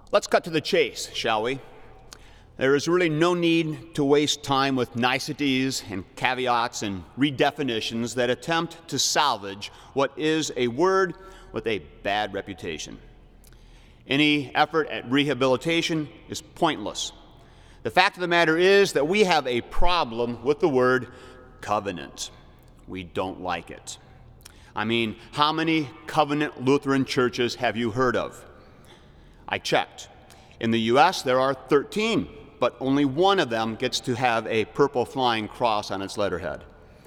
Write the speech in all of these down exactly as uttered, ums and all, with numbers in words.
Let's cut to the chase, shall we? There is really no need to waste time with niceties and caveats and redefinitions that attempt to salvage what is a word with a bad reputation. Any effort at rehabilitation is pointless. The fact of the matter is that we have a problem with the word covenant. We don't like it. I mean, how many covenant Lutheran churches have you heard of? I checked. In the U S, there are thirteen, but only one of them gets to have a purple flying cross on its letterhead.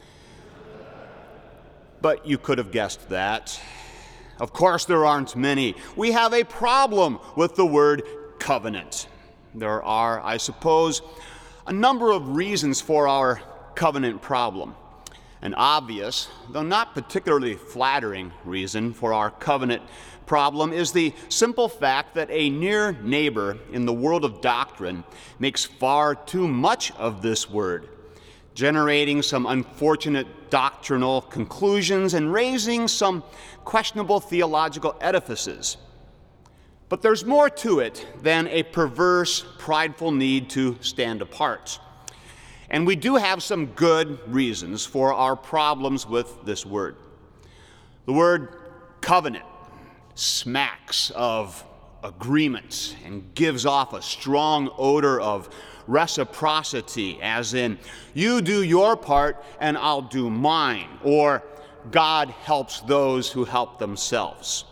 But you could have guessed that. Of course, there aren't many. We have a problem with the word covenant. There are, I suppose, a number of reasons for our covenant problem. An obvious, though not particularly flattering, reason for our covenant problem is the simple fact that a near neighbor in the world of doctrine makes far too much of this word, generating some unfortunate doctrinal conclusions and raising some questionable theological edifices. But there's more to it than a perverse, prideful need to stand apart. And we do have some good reasons for our problems with this word. The word covenant smacks of agreement and gives off a strong odor of reciprocity, as in, you do your part and I'll do mine, or God helps those who help themselves.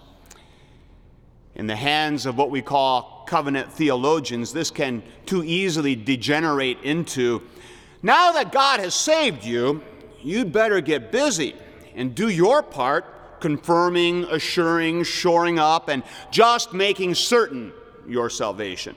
In the hands of what we call covenant theologians, this can too easily degenerate into, now that God has saved you, you'd better get busy and do your part, confirming, assuring, shoring up, and just making certain your salvation.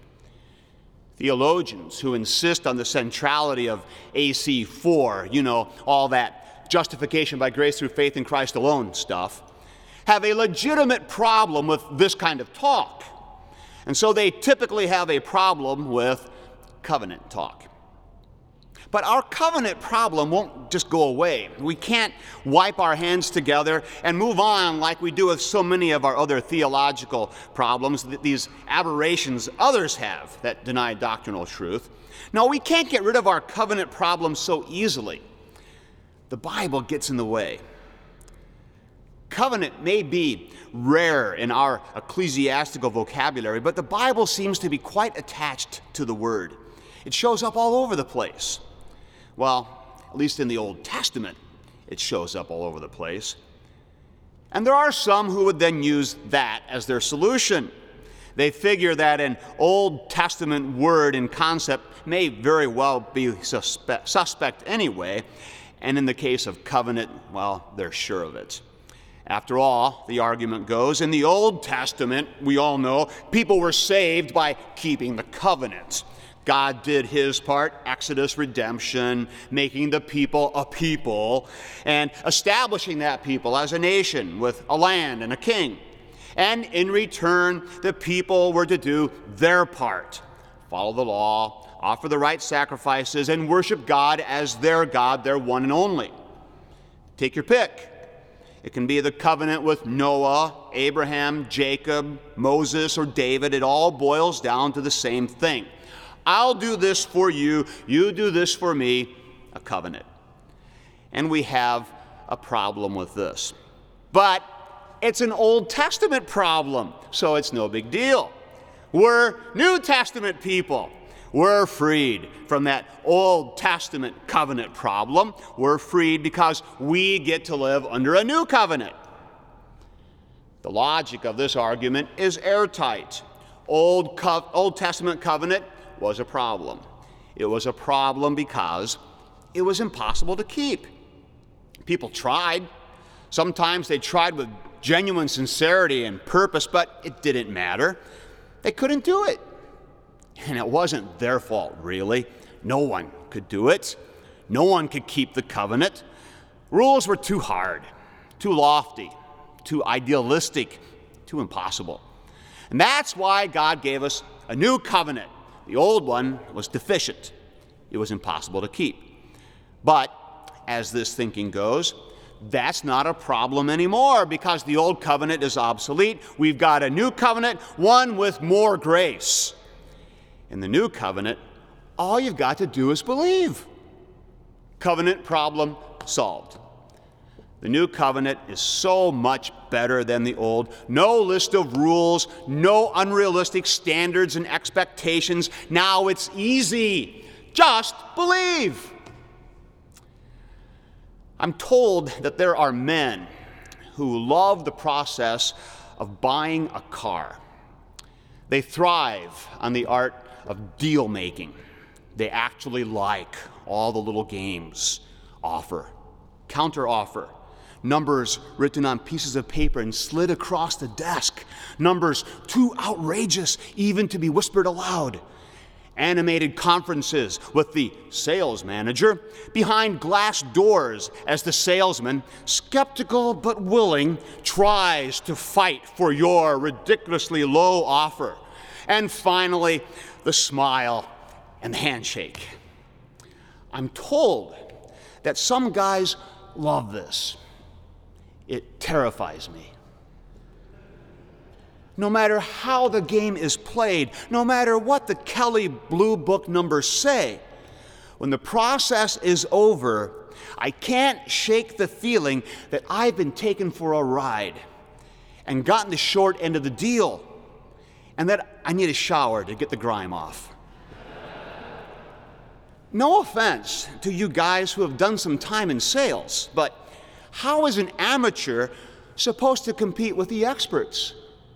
Theologians who insist on the centrality of A C four, you know, all that justification by grace through faith in Christ alone stuff, have a legitimate problem with this kind of talk. And so they typically have a problem with covenant talk. But our covenant problem won't just go away. We can't wipe our hands together and move on like we do with so many of our other theological problems, these aberrations others have that deny doctrinal truth. No, we can't get rid of our covenant problem so easily. The Bible gets in the way. Covenant may be rare in our ecclesiastical vocabulary, but the Bible seems to be quite attached to the word. It shows up all over the place. Well, at least in the Old Testament, it shows up all over the place. And there are some who would then use that as their solution. They figure that an Old Testament word and concept may very well be suspect, suspect anyway, and in the case of covenant, well, they're sure of it. After all, the argument goes, in the Old Testament, we all know, people were saved by keeping the covenant. God did his part, Exodus, redemption, making the people a people, and establishing that people as a nation with a land and a king. And in return, the people were to do their part, follow the law, offer the right sacrifices, and worship God as their God, their one and only. Take your pick. It can be the covenant with Noah, Abraham, Jacob, Moses, or David. It all boils down to the same thing. I'll do this for you, you do this for me, a covenant. And we have a problem with this. But it's an Old Testament problem, so it's no big deal. We're New Testament people. We're freed from that Old Testament covenant problem. We're freed because we get to live under a new covenant. The logic of this argument is airtight. Old, Co- Old Testament covenant was a problem. It was a problem because it was impossible to keep. People tried. Sometimes they tried with genuine sincerity and purpose, but it didn't matter. They couldn't do it. And it wasn't their fault, really. No one could do it. No one could keep the covenant. Rules were too hard, too lofty, too idealistic, too impossible. And that's why God gave us a new covenant. The old one was deficient. It was impossible to keep. But, as this thinking goes, That's not a problem anymore because the old covenant is obsolete. We've got a new covenant, one with more grace. In the new covenant, all you've got to do is believe. Covenant problem solved. The new covenant is so much better than the old. No list of rules, no unrealistic standards and expectations. Now it's easy. Just believe. I'm told that there are men who love the process of buying a car. They thrive on the art of deal making. They actually like all the little games, offer, counter offer, numbers written on pieces of paper and slid across the desk, numbers too outrageous even to be whispered aloud, animated conferences with the sales manager behind glass doors as the salesman, skeptical but willing, tries to fight for your ridiculously low offer, and finally, the smile and the handshake. I'm told that some guys love this. It terrifies me. No matter how the game is played, no matter what the Kelley Blue Book numbers say, when the process is over, I can't shake the feeling that I've been taken for a ride and gotten the short end of the deal, and that I need a shower to get the grime off. No offense to you guys who have done some time in sales, but how is an amateur supposed to compete with the experts?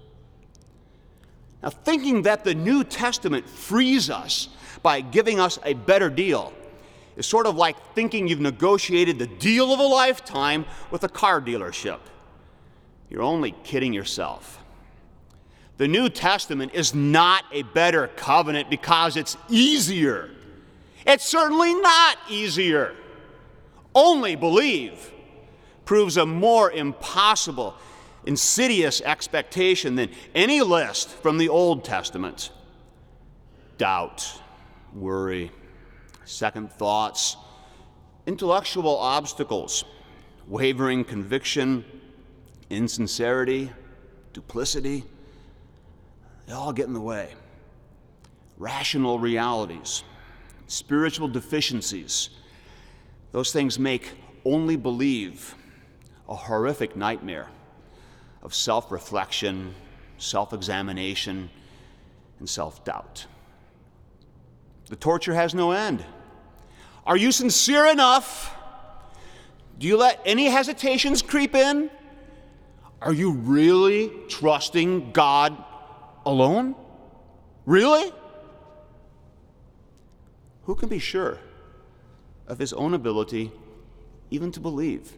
Now, thinking that the New Testament frees us by giving us a better deal is sort of like thinking you've negotiated the deal of a lifetime with a car dealership. You're only kidding yourself. The New Testament is not a better covenant because it's easier. It's certainly not easier. Only believe proves a more impossible, insidious expectation than any list from the Old Testament. Doubt, worry, second thoughts, intellectual obstacles, wavering conviction, insincerity, duplicity, they all get in the way. Rational realities, spiritual deficiencies, those things make only believe a horrific nightmare of self-reflection, self-examination, and self-doubt. The torture has no end. Are you sincere enough? Do you let any hesitations creep in? Are you really trusting God alone? Really? Who can be sure of his own ability even to believe?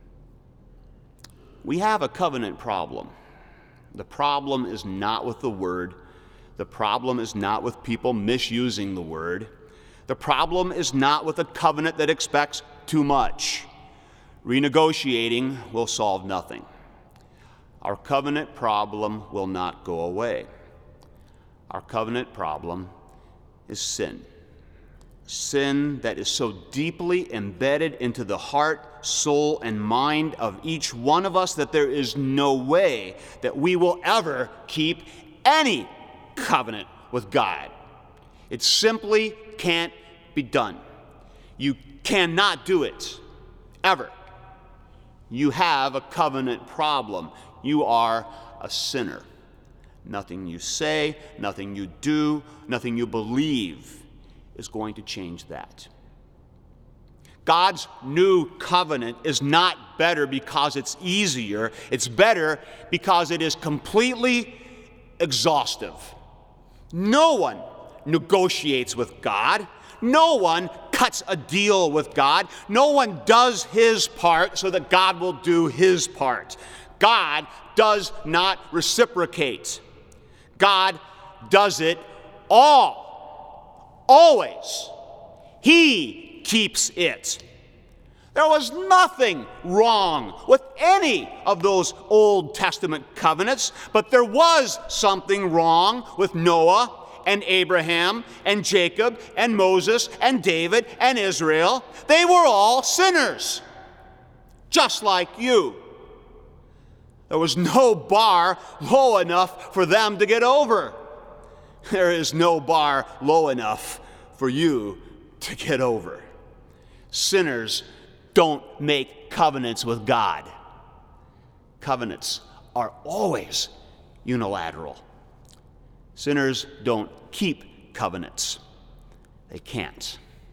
We have a covenant problem. The problem is not with the word. The problem is not with people misusing the word. The problem is not with a covenant that expects too much. Renegotiating will solve nothing. Our covenant problem will not go away. Our covenant problem is sin. Sin that is so deeply embedded into the heart, soul, and mind of each one of us that there is no way that we will ever keep any covenant with God. It simply can't be done. You cannot do it, ever. You have a covenant problem. You are a sinner. Nothing you say, nothing you do, nothing you believe is going to change that. God's new covenant is not better because it's easier. It's better because it is completely exhaustive. No one negotiates with God. No one cuts a deal with God. No one does his part so that God will do his part. God does not reciprocate. God does it all. Always. He keeps it. There was nothing wrong with any of those Old Testament covenants, but there was something wrong with Noah and Abraham and Jacob and Moses and David and Israel. They were all sinners. just like you. There was no bar low enough for them to get over. There is no bar low enough for you to get over. Sinners don't make covenants with God. Covenants are always unilateral. Sinners don't keep covenants. They can't.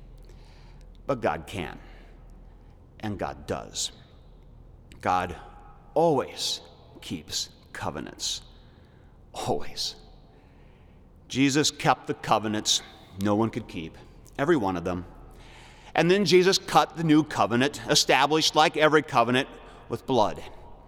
But God can, and God does. God always keeps covenants. Always. Jesus kept the covenants no one could keep, every one of them. And then Jesus cut the new covenant, established like every covenant with blood.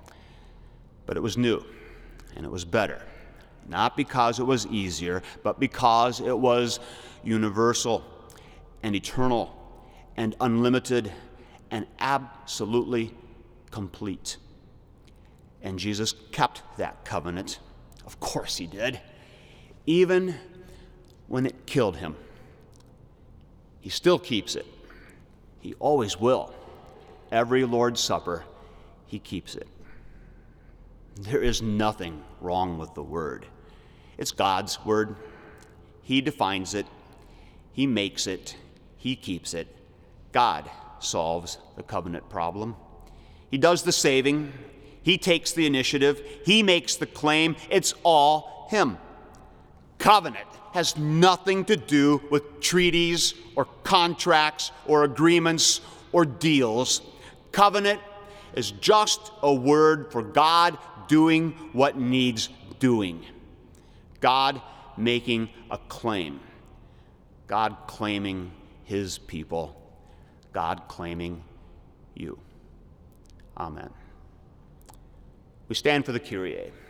But it was new, and it was better. Not because it was easier, but because it was universal and eternal and unlimited and absolutely complete. And Jesus kept that covenant. Of course he did. Even when it killed him. He still keeps it. He always will. Every Lord's Supper, he keeps it. There is nothing wrong with the Word. It's God's Word. He defines it. He makes it. He keeps it. God solves the covenant problem. He does the saving. He takes the initiative. He makes the claim. It's all him. Covenant has nothing to do with treaties or contracts or agreements or deals. Covenant is just a word for God doing what needs doing. God making a claim. God claiming his people. God claiming you. Amen. We stand for the Kyrie.